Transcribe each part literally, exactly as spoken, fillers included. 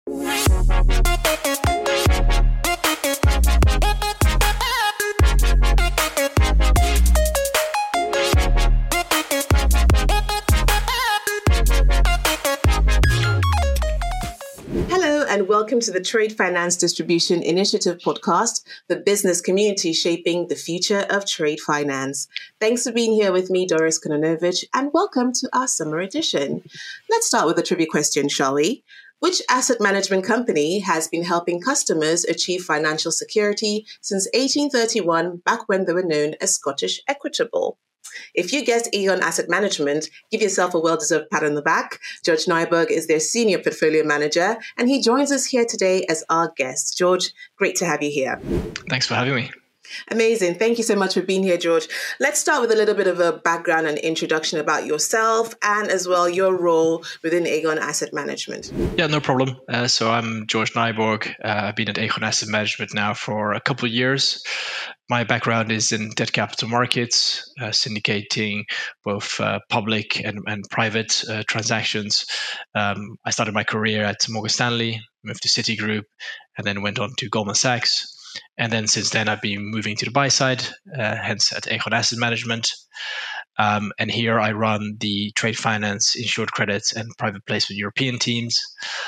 And welcome to the Trade Finance Distribution Initiative podcast, the business community shaping the future of trade finance. Thanks for being here with me, Doris Kononovich, and welcome to our summer edition. Let's start with a trivia question, shall we? Which asset management company has been helping customers achieve financial security since eighteen thirty-one, back when they were known as Scottish Equitable? If you guessed Aegon Asset Management, give yourself a well-deserved pat on the back. George Nyberg is their Senior Portfolio Manager, and he joins us here today as our guest. George, great to have you here. Thanks for having me. Amazing. Thank you so much for being here, George. Let's start with a little bit of a background and introduction about yourself and as well your role within Aegon Asset Management. Yeah, no problem. Uh, so I'm George Nyberg. Uh, I've been at Aegon Asset Management now for a couple of years. My background is in debt capital markets, uh, syndicating both uh, public and, and private uh, transactions. Um, I started my career at Morgan Stanley, moved to Citigroup, and then went on to Goldman Sachs. And then since then, I've been moving to the buy side, uh, hence at Aegon Asset Management. Um, and here I run the trade finance, insured credits, and private placement European teams.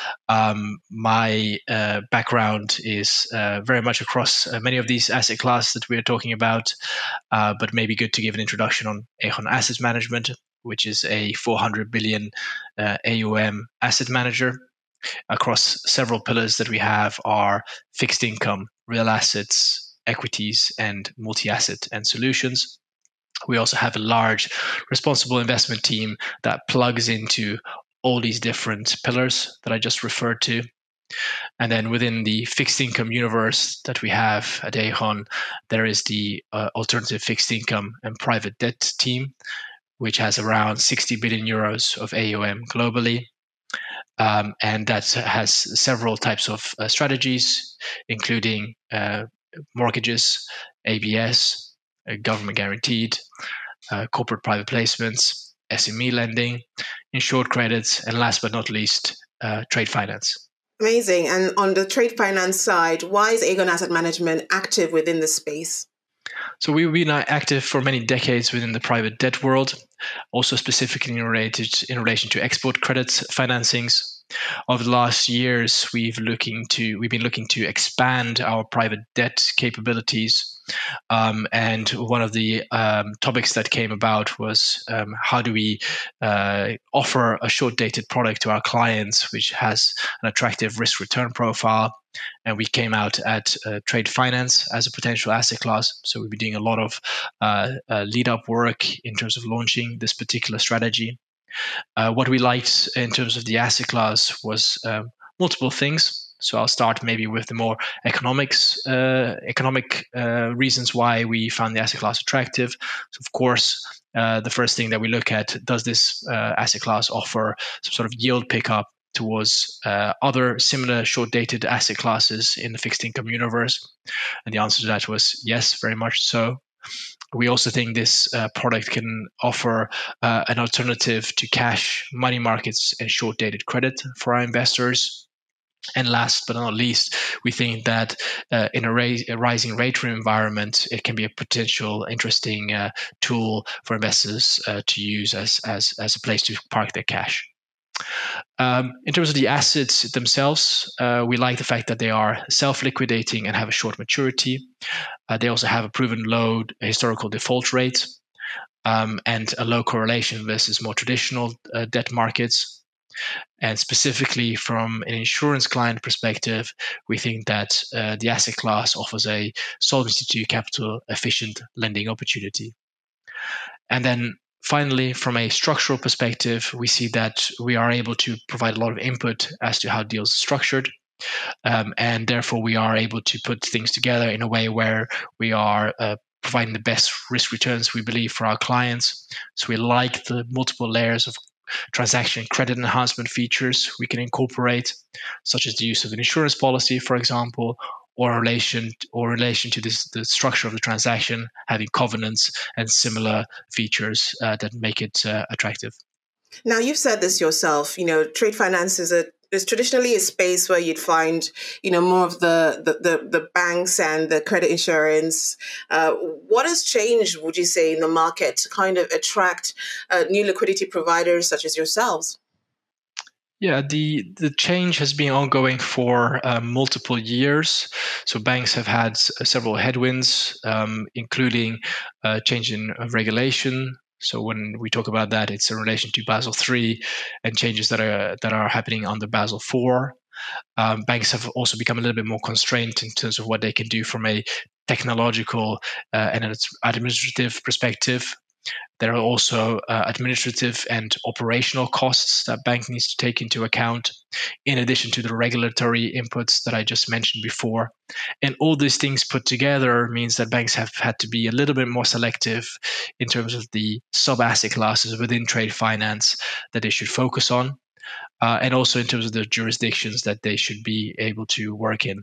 Um, my uh, background is uh, very much across uh, many of these asset classes that we are talking about, uh, but maybe good to give an introduction on Aegon Asset Management, which is a four hundred billion uh, A U M asset manager. Across several pillars that we have are fixed income, real assets, equities, and multi-asset and solutions. We also have a large responsible investment team that plugs into all these different pillars that I just referred to. And then within the fixed income universe that we have at Aegon, there is the uh, alternative fixed income and private debt team, which has around sixty billion euros of A U M globally. Um, and that has several types of uh, strategies, including uh, mortgages, A B S, uh, government guaranteed, uh, corporate private placements, S M E lending, insured credits, and last but not least, uh, trade finance. Amazing. And on the trade finance side, why is Aegon Asset Management active within the space? So we've been active for many decades within the private debt world, also specifically related in relation to export credits financings. Over the last years, we've looking to we've been looking to expand our private debt capabilities. Um, and one of the um, topics that came about was um, how do we uh, offer a short-dated product to our clients, which has an attractive risk-return profile. And we came out at uh, trade finance as a potential asset class. So we've been doing a lot of uh, uh, lead-up work in terms of launching this particular strategy. Uh, what we liked in terms of the asset class was um, multiple things. So I'll start maybe with the more economics, uh, economic uh, reasons why we found the asset class attractive. So of course, uh, the first thing that we look at, does this uh, asset class offer some sort of yield pickup towards uh, other similar short-dated asset classes in the fixed income universe? And the answer to that was yes, very much so. We also think this uh, product can offer uh, an alternative to cash, money markets, and short-dated credit for our investors. And last but not least, we think that uh, in a, ra- a rising rate environment, it can be a potential interesting uh, tool for investors uh, to use as, as, as a place to park their cash. Um, in terms of the assets themselves, uh, we like the fact that they are self-liquidating and have a short maturity. Uh, they also have a proven low historical default rate um, and a low correlation versus more traditional uh, debt markets. And specifically from an insurance client perspective, we think that uh, the asset class offers a Solvency two capital efficient lending opportunity. And then finally, from a structural perspective, we see that we are able to provide a lot of input as to how deals are structured. Um, and therefore, we are able to put things together in a way where we are uh, providing the best risk returns, we believe, for our clients. So we like the multiple layers of transaction credit enhancement features we can incorporate, such as the use of an insurance policy, for example, or in relation or relation to this, the structure of the transaction, having covenants and similar features uh, that make it uh, attractive. Now, you've said this yourself, you know, trade finance is a There's traditionally a space where you'd find, you know, more of the the, the, the banks and the credit insurance. Uh, what has changed, would you say, in the market to kind of attract uh, new liquidity providers such as yourselves? Yeah, the the change has been ongoing for uh, multiple years. So banks have had s- several headwinds, um, including uh, change in uh, regulation. So when we talk about that, it's in relation to Basel three and changes that are that are happening under Basel four. Um, banks have also become a little bit more constrained in terms of what they can do from a technological uh, and an administrative perspective. There are also uh, administrative and operational costs that bank needs to take into account, in addition to the regulatory inputs that I just mentioned before. And all these things put together means that banks have had to be a little bit more selective in terms of the sub-asset classes within trade finance that they should focus on, uh, and also in terms of the jurisdictions that they should be able to work in.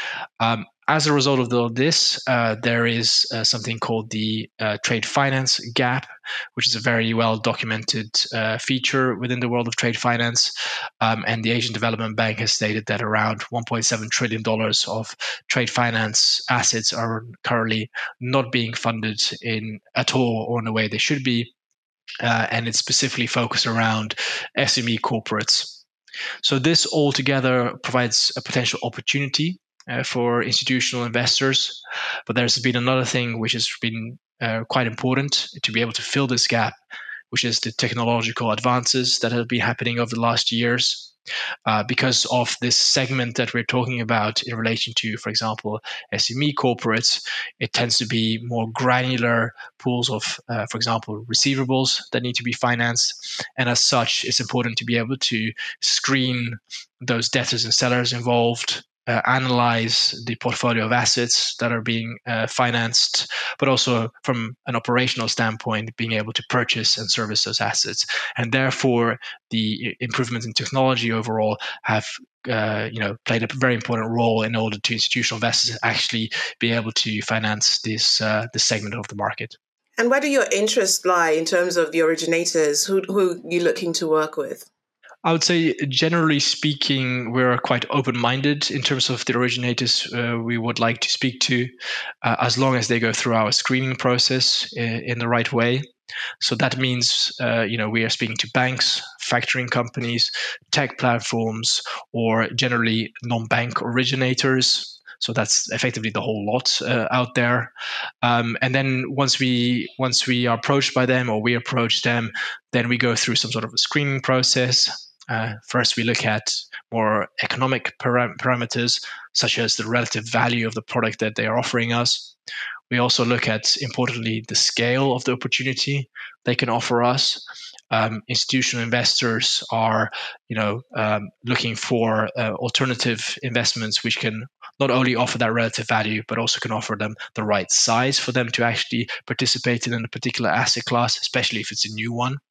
Um, as a result of all this, uh, there is uh, something called the uh, trade finance gap, which is a very well documented uh, feature within the world of trade finance. Um, and the Asian Development Bank has stated that around one point seven trillion dollars of trade finance assets are currently not being funded in at all or in the way they should be. Uh, and it's specifically focused around S M E corporates. So this altogether provides a potential opportunity uh, for institutional investors. But there's been another thing which has been uh, quite important to be able to fill this gap, which is the technological advances that have been happening over the last years. Uh, because of this segment that we're talking about in relation to, for example, S M E corporates, it tends to be more granular pools of, uh, for example, receivables that need to be financed. And as such, it's important to be able to screen those debtors and sellers involved, uh, analyze the portfolio of assets that are being uh, financed, but also from an operational standpoint, being able to purchase and service those assets. And therefore, the improvements in technology overall have uh, you know played a very important role in order to institutional investors actually be able to finance this uh, this segment of the market. And where do your interests lie in terms of the originators? Who who you're looking to work with? I would say, generally speaking, we're quite open-minded in terms of the originators uh, we would like to speak to, uh, as long as they go through our screening process in, in the right way. So that means, uh, you know, we are speaking to banks, factoring companies, tech platforms, or generally non-bank originators. So that's effectively the whole lot uh, out there. Um, and then once we once we are approached by them or we approach them, then we go through some sort of a screening process. Uh, first, we look at more economic param- parameters, such as the relative value of the product that they are offering us. We also look at, importantly, the scale of the opportunity they can offer us. Um, institutional investors are, you know, um, looking for uh, alternative investments which can not only offer that relative value, but also can offer them the right size for them to actually participate in a particular asset class, especially if it's a new one.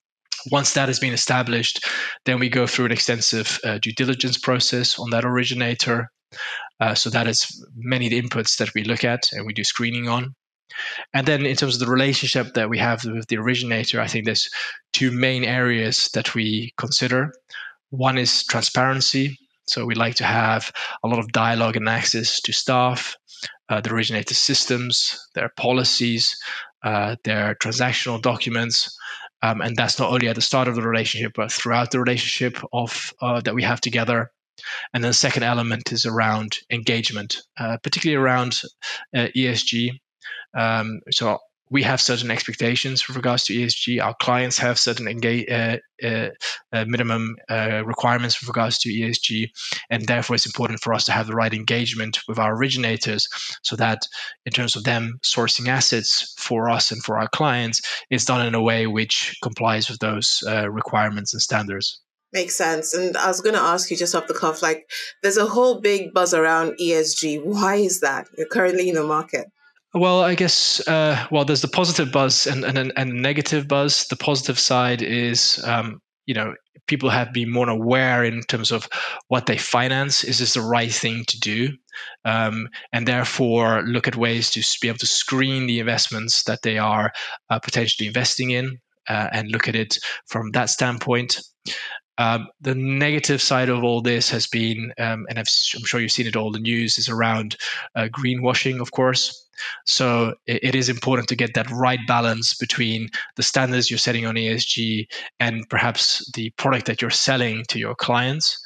Once that has been established, then we go through an extensive uh, due diligence process on that originator. Uh, so that is many of the inputs that we look at and we do screening on. And then in terms of the relationship that we have with the originator, I think there's two main areas that we consider. One is transparency. So we like to have a lot of dialogue and access to staff, uh, the originator systems, their policies, uh, their transactional documents. Um, and that's not only at the start of the relationship, but throughout the relationship of uh, that we have together. And then the second element is around engagement, uh, particularly around uh, E S G. Um, so we have certain expectations with regards to E S G. Our clients have certain engage, uh, uh, uh, minimum uh, requirements with regards to E S G, and therefore it's important for us to have the right engagement with our originators, so that in terms of them sourcing assets for us and for our clients, it's done in a way which complies with those uh, requirements and standards. Makes sense. And I was going to ask you just off the cuff, like, there's a whole big buzz around E S G. Why is that? You're currently in the market. Well, I guess, uh, well, there's the positive buzz and, and, and negative buzz. The positive side is, um, you know, people have been more aware in terms of what they finance. Is this the right thing to do? Um, and therefore look at ways to be able to screen the investments that they are uh, potentially investing in, uh, and look at it from that standpoint. Um, the negative side of all this has been, um, and I've, I'm sure you've seen it all in the news, is around uh, greenwashing, of course. So it, it is important to get that right balance between the standards you're setting on E S G and perhaps the product that you're selling to your clients.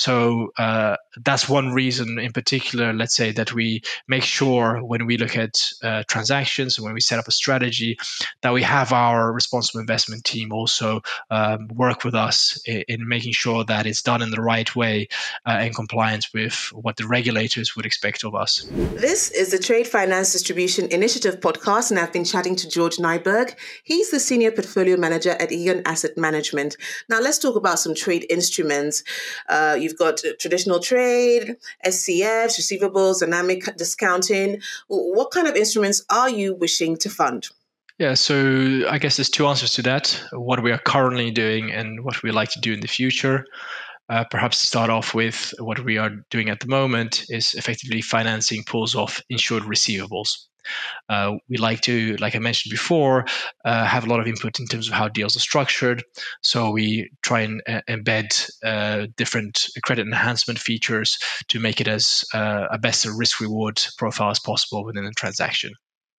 So uh, that's one reason in particular, let's say, that we make sure when we look at uh, transactions and when we set up a strategy that we have our responsible investment team also um, work with us in, in making sure that it's done in the right way uh, in compliance with what the regulators would expect of us. This is the Trade Finance Distribution Initiative podcast, and I've been chatting to George Nyberg. He's the Senior Portfolio Manager at Aegon Asset Management. Now, let's talk about some trade instruments. Uh, you've got traditional trade, S C Fs, receivables, dynamic discounting. What kind of instruments are you wishing to fund? Yeah, so I guess there's two answers to that: what we are currently doing and what we like to do in the future. Uh, perhaps to start off with, what we are doing at the moment is effectively financing pools of insured receivables. Uh, we like to, like I mentioned before, uh, have a lot of input in terms of how deals are structured. So we try and uh, embed uh, different credit enhancement features to make it as uh, a best risk-reward profile as possible within a transaction.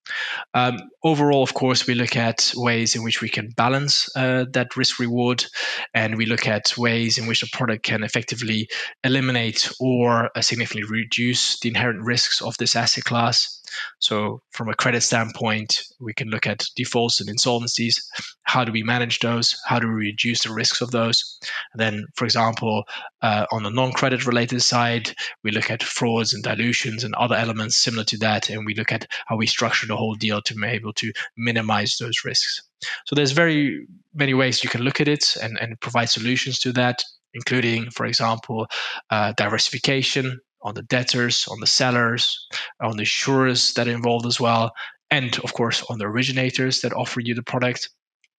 Um, overall, of course, we look at ways in which we can balance uh, that risk reward, and we look at ways in which a product can effectively eliminate or uh, significantly reduce the inherent risks of this asset class. So from a credit standpoint, we can look at defaults and insolvencies. How do we manage those? How do we reduce the risks of those? And then, for example, uh, on the non-credit related side, we look at frauds and dilutions and other elements similar to that, and we look at how we structure the whole deal to be able to minimize those risks. So there's very many ways you can look at it and, and provide solutions to that, including, for example, uh, diversification on the debtors, on the sellers, on the insurers that are involved as well, and of course on the originators that offer you the product.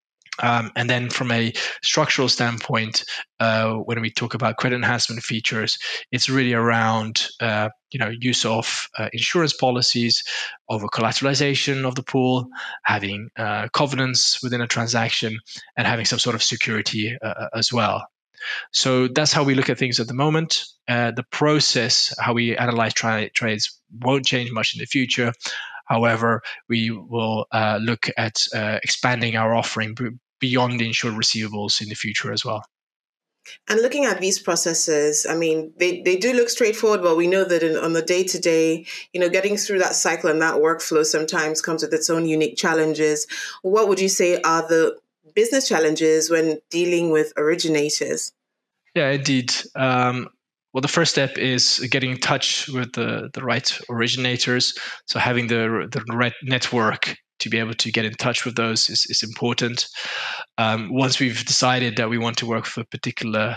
Um, and then from a structural standpoint, uh, when we talk about credit enhancement features, it's really around uh, you know use of uh, insurance policies, over collateralization of the pool, having uh, covenants within a transaction, and having some sort of security uh, as well. So that's how we look at things at the moment. Uh, the process, how we analyze tra- trades, won't change much in the future. However, we will uh, look at uh, expanding our offering b- beyond the insured receivables in the future as well. And looking at these processes, I mean, they, they do look straightforward, but we know that in, on the day-to-day, you know, getting through that cycle and that workflow sometimes comes with its own unique challenges. What would you say are the business challenges when dealing with originators? Yeah, indeed. Um, well, the first step is getting in touch with the, the right originators. So having the, the right network to be able to get in touch with those is, is important. Um, once we've decided that we want to work with a particular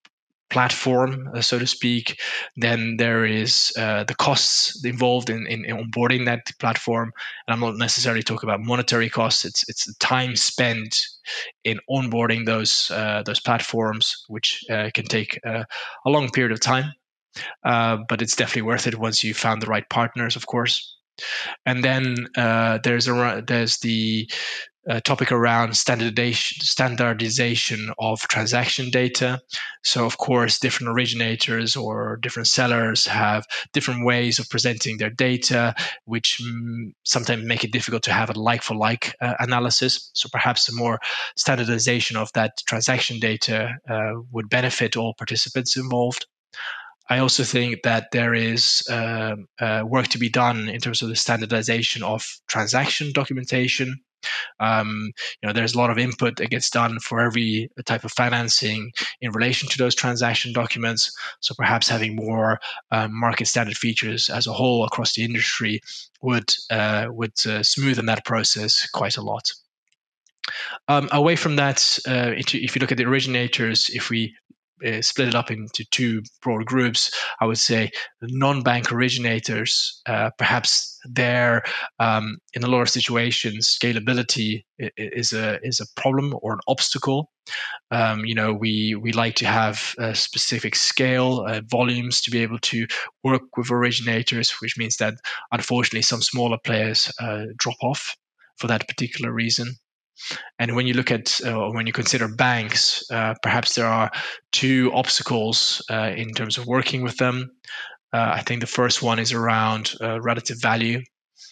platform, uh, so to speak, then there is uh, the costs involved in, in, in onboarding that platform. And I'm not necessarily talking about monetary costs. It's it's the time spent in onboarding those uh, those platforms, which uh, can take uh, a long period of time. Uh, but it's definitely worth it once you've found the right partners, of course. And then uh, there's a there's the uh, topic around standardization standardization of transaction data. So of course, different originators or different sellers have different ways of presenting their data, which mm, sometimes make it difficult to have a like-for-like uh, analysis. So perhaps a more standardization of that transaction data uh, would benefit all participants involved. I also think that there is uh, uh, work to be done in terms of the standardization of transaction documentation. Um, you know, there's a lot of input that gets done for every type of financing in relation to those transaction documents. So perhaps having more uh, market standard features as a whole across the industry would uh, would uh, smoothen that process quite a lot. Um, away from that, uh, if you look at the originators, if we uh, split it up into two broad groups, I would say the non-bank originators, uh, perhaps there, um, in a lot of situations, scalability is a is a problem or an obstacle. Um, you know, we we like to have a specific scale, uh, volumes to be able to work with originators, which means that unfortunately some smaller players uh, drop off for that particular reason. And when you look at, uh, when you consider banks, uh, perhaps there are two obstacles uh, in terms of working with them. Uh, I think the first one is around uh, relative value.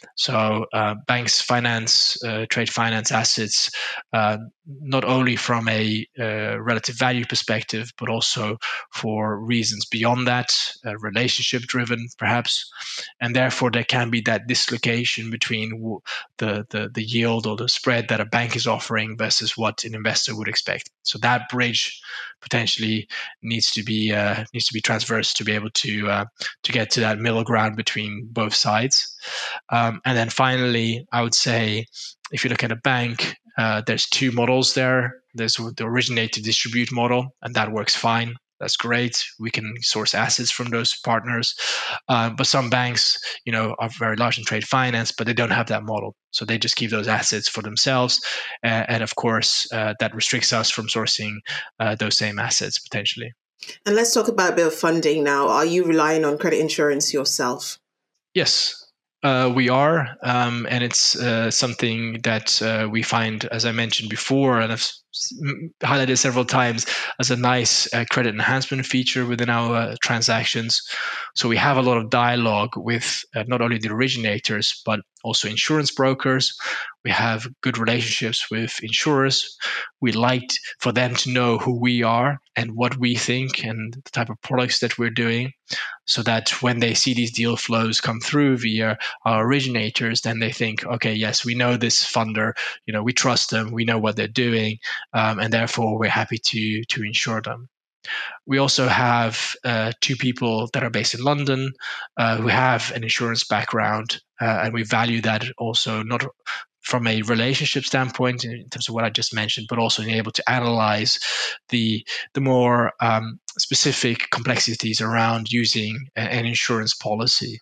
So uh, banks finance uh, trade finance assets uh, not only from a uh, relative value perspective, but also for reasons beyond that, uh, relationship driven perhaps, and therefore there can be that dislocation between the, the the yield or the spread that a bank is offering versus what an investor would expect. So that bridge potentially needs to be uh, needs to be transversed to be able to uh, to get to that middle ground between both sides. Um, and then finally, I would say, if you look at a bank, uh, there's two models there. There's the originate to distribute model, and that works fine. That's great. We can source assets from those partners. Uh, but some banks, you know, are very large in trade finance, but they don't have that model. So they just keep those assets for themselves. Uh, and of course, uh, that restricts us from sourcing uh, those same assets potentially. And let's talk about a bit of funding now. Are you relying on credit insurance yourself? Yes. Uh, we are, um, and it's uh, something that uh, we find, as I mentioned before, and I've highlighted several times, as a nice uh, credit enhancement feature within our uh, transactions. So we have a lot of dialogue with uh, not only the originators, but also insurance brokers. We have good relationships with insurers. We like for them to know who we are and what we think and the type of products that we're doing, so that when they see these deal flows come through via our originators, then they think, okay, yes, we know this funder, you know, we trust them, we know what they're doing, um, and therefore we're happy to to insure them. We also have uh, two people that are based in London uh, who have an insurance background, uh, and we value that also, not from a relationship standpoint in terms of what I just mentioned, but also being able to analyze the the more um, specific complexities around using a, an insurance policy.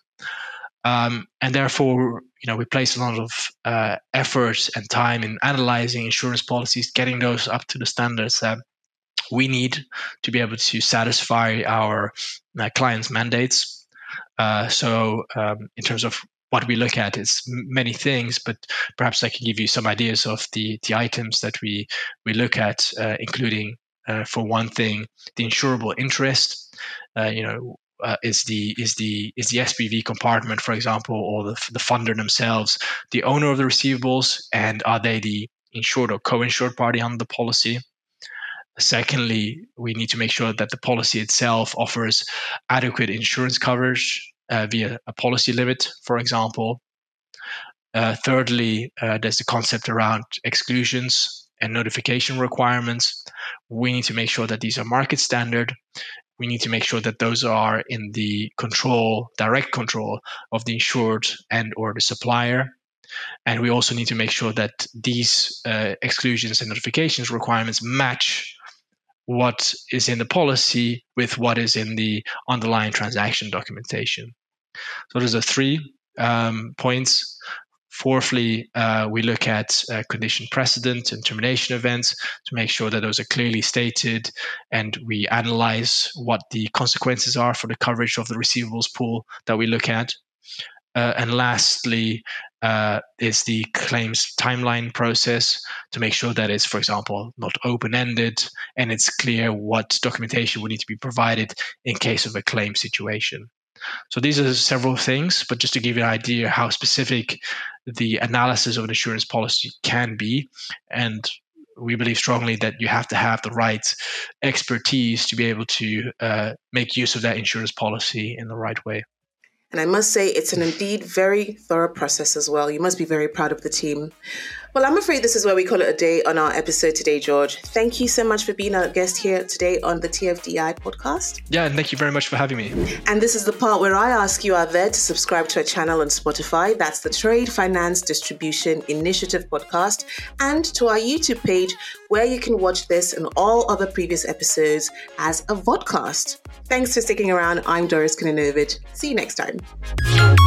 Um, and therefore, you know, we place a lot of uh, effort and time in analyzing insurance policies, getting those up to the standards that we need to be able to satisfy our uh, clients' mandates. Uh, so um, in terms of what we look at, it's many things, but perhaps I can give you some ideas of the, the items that we, we look at, uh, including, uh, for one thing, the insurable interest. Uh, you know, uh, is the is the is the S P V compartment, for example, or the the funder themselves the owner of the receivables, and are they the insured or co-insured party under the policy? Secondly, we need to make sure that the policy itself offers adequate insurance coverage uh, via a policy limit, for example. Uh, thirdly, uh, there's the concept around exclusions and notification requirements. We need to make sure that these are market standard. We need to make sure that those are in the control, direct control of the insured and or the supplier. And we also need to make sure that these uh, exclusions and notifications requirements match what is in the policy with what is in the underlying transaction documentation. So those are three um, points. Fourthly, uh, we look at uh, condition precedent and termination events to make sure that those are clearly stated, and we analyze what the consequences are for the coverage of the receivables pool that we look at. Uh, and lastly, uh, is the claims timeline process to make sure that it's, for example, not open-ended, and it's clear what documentation would need to be provided in case of a claim situation. So these are several things, but just to give you an idea how specific the analysis of an insurance policy can be. And we believe strongly that you have to have the right expertise to be able to uh, make use of that insurance policy in the right way. And I must say, it's an indeed very thorough process as well. You must be very proud of the team. Well, I'm afraid this is where we call it a day on our episode today, George. Thank you so much for being our guest here today on the T F D I podcast. Yeah, and thank you very much for having me. And this is the part where I ask you out there to subscribe to our channel on Spotify. That's the Trade Finance Distribution Initiative podcast, and to our YouTube page, where you can watch this and all other previous episodes as a vodcast. Thanks for sticking around. I'm Doris Kononowicz. See you next time.